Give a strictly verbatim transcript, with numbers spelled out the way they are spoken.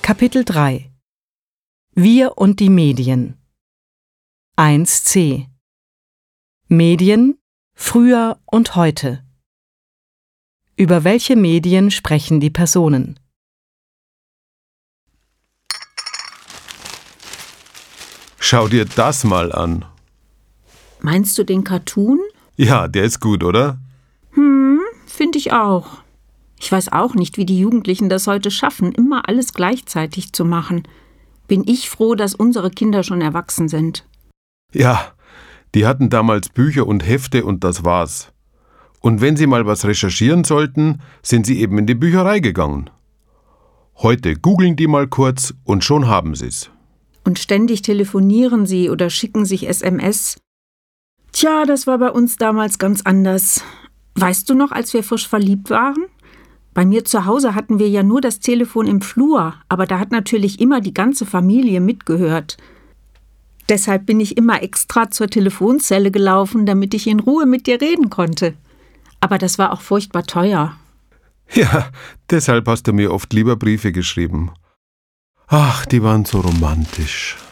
Kapitel drei Wir und die Medien eins c Medien, früher und heute. Über welche Medien sprechen die Personen? Schau dir das mal an. Meinst du den Cartoon? Ja, der ist gut, oder? Hm, finde ich auch. Ich weiß auch nicht, wie die Jugendlichen das heute schaffen, immer alles gleichzeitig zu machen. Bin ich froh, dass unsere Kinder schon erwachsen sind. Ja, die hatten damals Bücher und Hefte und das war's. Und wenn sie mal was recherchieren sollten, sind sie eben in die Bücherei gegangen. Heute googeln die mal kurz und schon haben sie's. Und ständig telefonieren sie oder schicken sich S M S. Tja, das war bei uns damals ganz anders. Weißt du noch, als wir frisch verliebt waren? Bei mir zu Hause hatten wir ja nur das Telefon im Flur, aber da hat natürlich immer die ganze Familie mitgehört. Deshalb bin ich immer extra zur Telefonzelle gelaufen, damit ich in Ruhe mit dir reden konnte. Aber das war auch furchtbar teuer. Ja, deshalb hast du mir oft lieber Briefe geschrieben. Ach, die waren so romantisch.